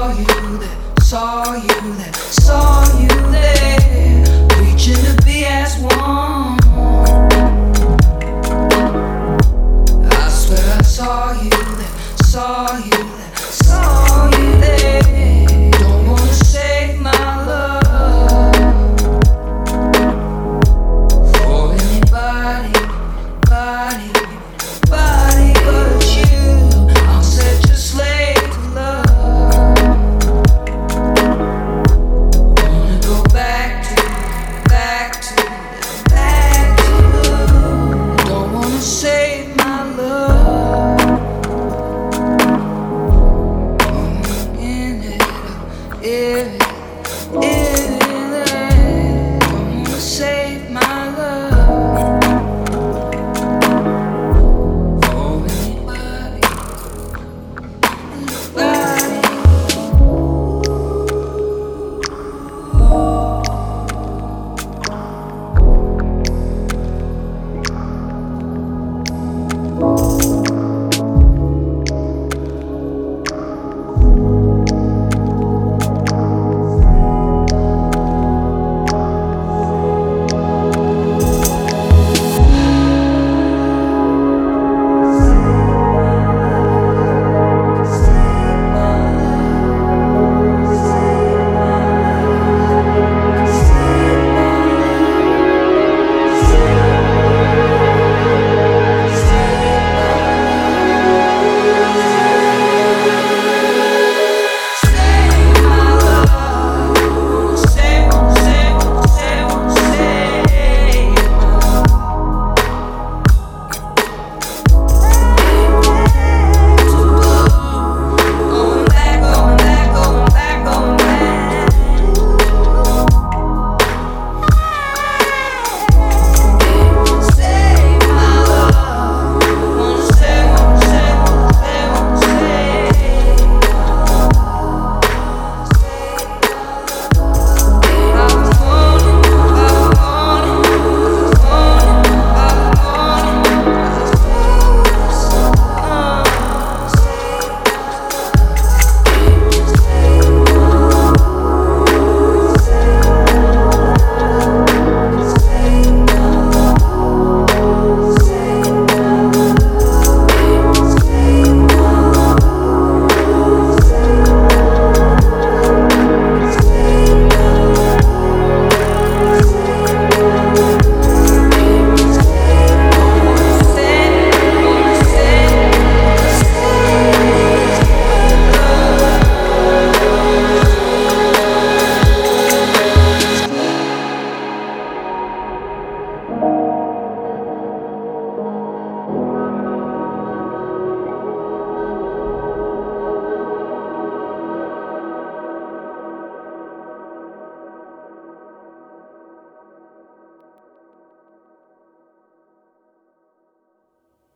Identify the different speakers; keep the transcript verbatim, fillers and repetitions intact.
Speaker 1: saw you there, saw you there, saw you there, reaching to be as one. I swear I saw you there, saw you there, saw you there. Don't wanna save my love for anybody, body, body but you. I'm such a slave to love. Wanna go back to, back to, back to. Don't wanna save my love. I'm in it, yeah.